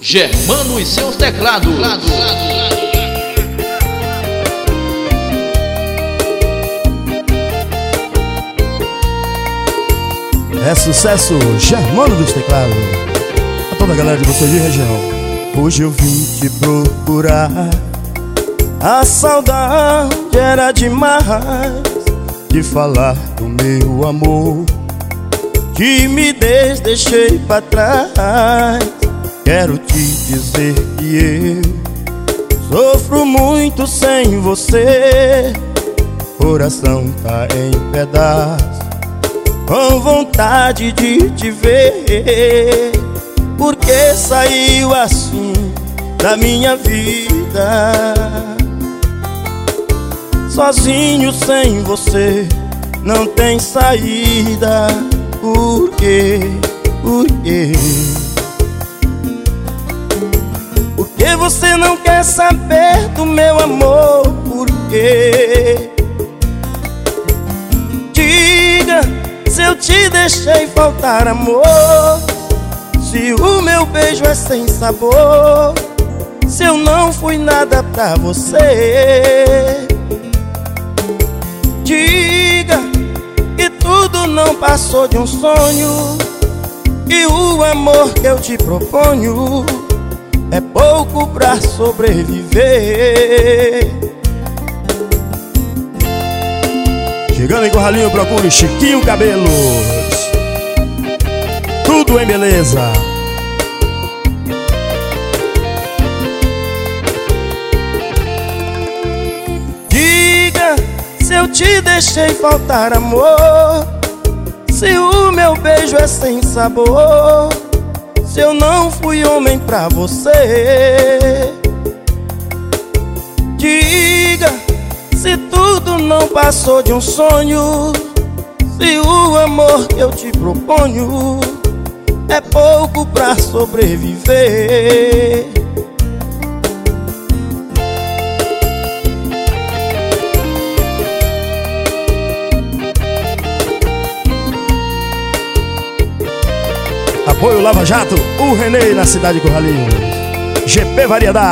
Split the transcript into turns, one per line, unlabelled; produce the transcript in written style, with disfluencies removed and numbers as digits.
Germano e seus teclados.
É sucesso, Germano dos teclados. A toda a galera de vocês de região. Hoje eu vim te procurar. A saudade era demais de falar do meu amor. Timidez deixei pra trás. Quero te dizer que eu sofro muito sem você. Coração tá em pedaços, com vontade de te ver. Porque saiu assim da minha vida. Sozinho sem você não tem saída. Por quê? Por quê? Por que você não quer saber do meu amor? Por quê? Diga se eu te deixei faltar amor, se o meu beijo é sem sabor, se eu não fui nada pra você. Diga que tudo não passou de um sonho, e o amor que eu te proponho é pouco pra sobreviver. Chegando em Corralinho, procure Chiquinho Cabelos. Tudo em beleza. Diga se eu te deixei faltar amor, se o meu beijo é sem sabor, se eu não fui homem pra você. Diga se tudo não passou de um sonho, se o amor que eu te proponho é pouco pra sobreviver. Apoio Lava Jato, o Renê na cidade de Corralinho. GP Variedade.